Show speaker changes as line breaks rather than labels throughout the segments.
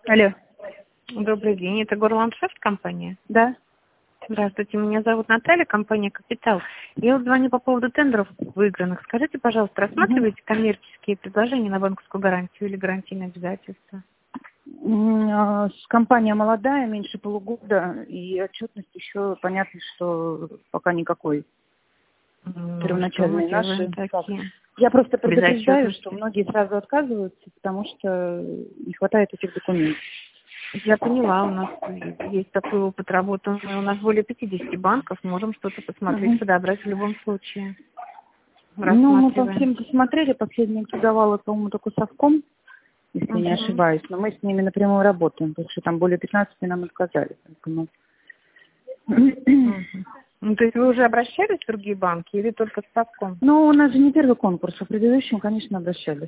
Алло.
Добрый день, это Горландшафт компания?
Да.
Здравствуйте, меня зовут Наталья, компания «Капитал». Я вот звоню по поводу тендеров выигранных. Скажите, пожалуйста, рассматриваете коммерческие предложения на банковскую гарантию или гарантийные обязательства?
Компания молодая, меньше полугода, и отчетность еще понятно, что пока никакой. Первоначальные
что мы
наши.
делаем такие?
Я просто предупреждаю,
Безотчетности.
что многие сразу отказываются, потому что не хватает этих документов.
Я поняла, у нас есть такой опыт работы. У нас более 50 банков, можем что-то посмотреть, подобрать в любом случае.
Ну, мы по
Рассматриваем.
всем посмотрели, последний торговал, по-моему, только совком, если не ошибаюсь, но мы с ними напрямую работаем, потому что там более 15 нам отказали. Поэтому...
Ну, то есть вы уже обращались в другие банки или только с совком?
Ну, у нас же не первый конкурс, а в предыдущем, конечно, обращались.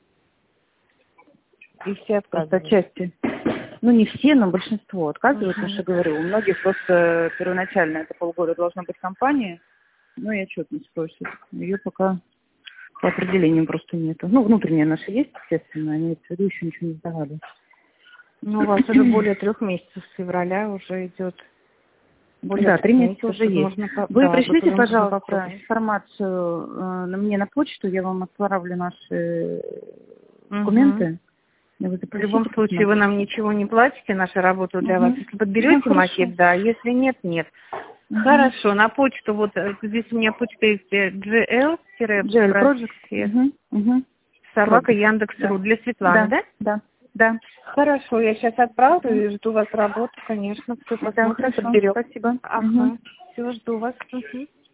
И все
Просто
отказывались?
отчасти. Ну, не все, но большинство отказывают, потому что, говорю, у многих просто первоначально это полгода должна быть компания, ну и отчетность просит. Ее пока по определению просто нету. Ну, внутренняя наша есть, естественно, они в виду еще ничего не сдавали.
Ну, у вас уже более 3 месяцев, с февраля уже идет. Более
Да, 3
3
месяца
месяцев,
уже
тут
есть.
можно,
Вы
да, тут
пришлите,
уже можно
пожалуйста,
попробовать.
информацию мне на почту, я вам отправлю наши документы. И вы
В любом
запросите,
случае, вы
посмотрите.
нам ничего не платите, наша работа для вас. Если подберете
Хорошо.
макет, да, если нет, нет. Хорошо, на почту, вот здесь у меня почта есть
GL
gl-просвет,
Project.
собака
Project.
Яндекс.ру.
Да.
Для Светланы,
Да,
да?
да, да.
Хорошо, я сейчас отправлю и жду вас работу, конечно. Все
Да,
посмотрим,
хорошо.
подберем.
Спасибо.
Ага, все, жду вас.